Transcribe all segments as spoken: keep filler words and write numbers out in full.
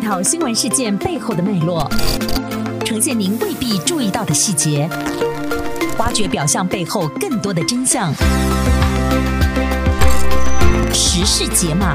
条新闻事件背后的脉络，呈现您未必注意到的细节，挖掘表象背后更多的真相。时事解码。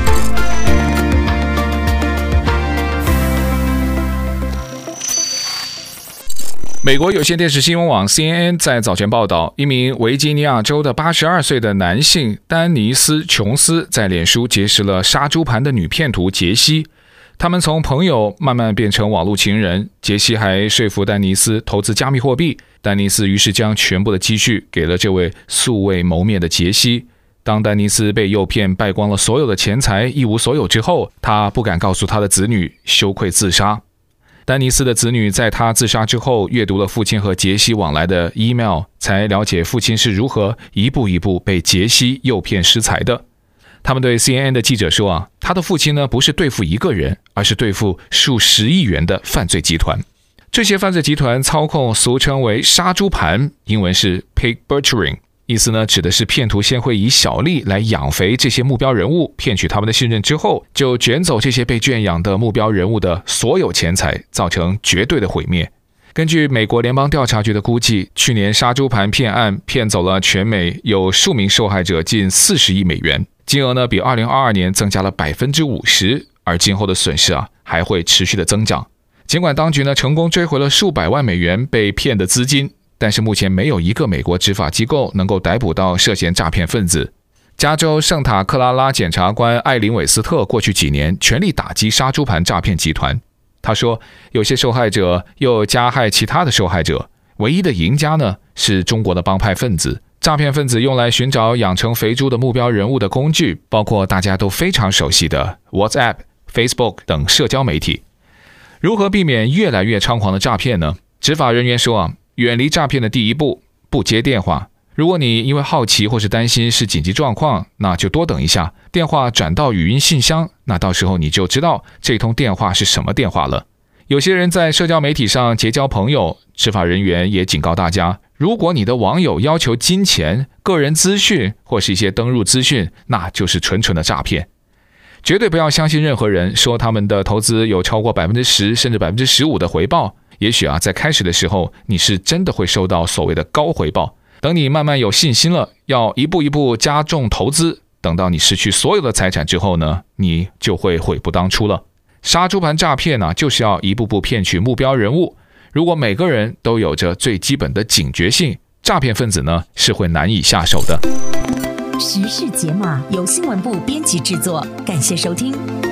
美国有线电视新闻网 C N N 在早前报道，一名维吉尼亚州的八十二岁的男性丹尼斯·琼斯在脸书结识了杀猪盘的女骗徒杰西，他们从朋友慢慢变成网络情人。杰西还说服丹尼斯投资加密货币，丹尼斯于是将全部的积蓄给了这位素未谋面的杰西。当丹尼斯被诱骗败光了所有的钱财，一无所有之后，他不敢告诉他的子女，羞愧自杀。丹尼斯的子女在他自杀之后阅读了父亲和杰西往来的 email， 才了解父亲是如何一步一步被杰西诱骗失财的。他们对 C N N 的记者说啊，他的父亲呢不是对付一个人，而是对付数十亿元的犯罪集团。这些犯罪集团操控俗称为杀猪盘，英文是 pig butchering， 意思呢指的是骗徒先会以小利来养肥这些目标人物，骗取他们的信任之后，就卷走这些被圈养的目标人物的所有钱财，造成绝对的毁灭。根据美国联邦调查局的估计，去年杀猪盘骗案骗走了全美有数名受害者近四十亿美元，金额呢比二零二二年增加了 百分之五十， 而今后的损失啊还会持续的增长。尽管当局呢成功追回了数百万美元被骗的资金，但是目前没有一个美国执法机构能够逮捕到涉嫌诈骗分子。加州圣塔克拉拉检察官艾琳韦斯特过去几年全力打击杀猪盘诈骗集团。他说，有些受害者又加害其他的受害者，唯一的赢家呢是中国的帮派分子。诈骗分子用来寻找养成肥猪的目标人物的工具，包括大家都非常熟悉的 WhatsApp、Facebook 等社交媒体。如何避免越来越猖狂的诈骗呢？执法人员说啊，远离诈骗的第一步，不接电话。如果你因为好奇或是担心是紧急状况，那就多等一下，电话转到语音信箱，那到时候你就知道这通电话是什么电话了。有些人在社交媒体上结交朋友，执法人员也警告大家，如果你的网友要求金钱、个人资讯或是一些登入资讯，那就是纯纯的诈骗。绝对不要相信任何人说他们的投资有超过 百分之十 甚至 百分之十五 的回报。也许啊，在开始的时候你是真的会收到所谓的高回报，等你慢慢有信心了，要一步一步加重投资，等到你失去所有的财产之后呢，你就会悔不当初了。杀猪盘诈骗呢、啊，就是要一步步骗取目标人物。如果每个人都有着最基本的警觉性，诈骗分子呢是会难以下手的。 时事解码由新闻部编辑制作，感谢收听。